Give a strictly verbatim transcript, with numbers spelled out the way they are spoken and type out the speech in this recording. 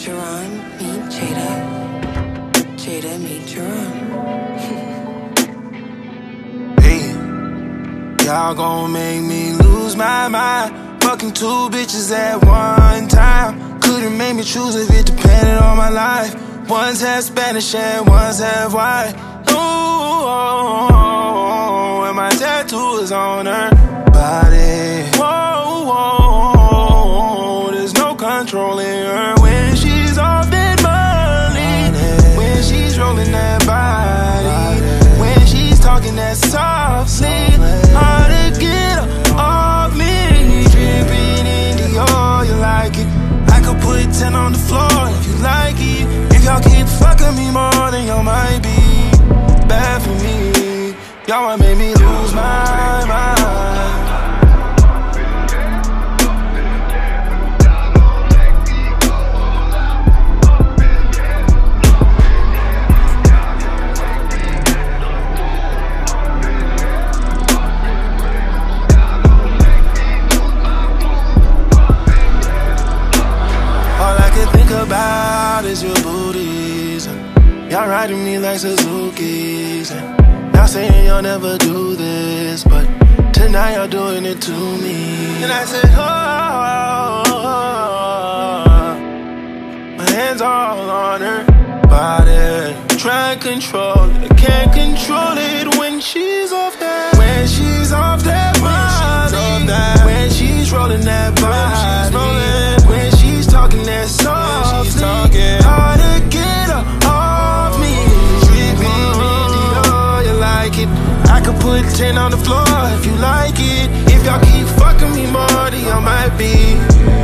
Jerron, meet Jada. Jada, meet Jerron. Hey, y'all gon' make me lose my mind. Fucking two bitches at one time. Couldn't make me choose if it depended on my life. One's half Spanish and one's half white. Ooh, and my tattoo is on her body. Whoa, whoa, there's no controlling her when she's off that money. When she's rolling that body. When she's talking that softly. Hard to get her off me. Dripping in Dior, you like it. I could put ten on the floor if you like it. If y'all keep fucking me more, then y'all might be bad for me. Y'all might make me lose my mind. All I can think about is your booties. Y'all riding me like Suzuki's. Y'all saying y'all never do this, but tonight y'all doing it to me. And I said, oh, my hands all on her body. Try and control it, I can't control it when she's off that. When she's off that body. When she's rolling that body. When she's talking that softly. Hard to get her off me. I could put ten on the floor if you like it. If y'all keep fucking me more, then y'all might be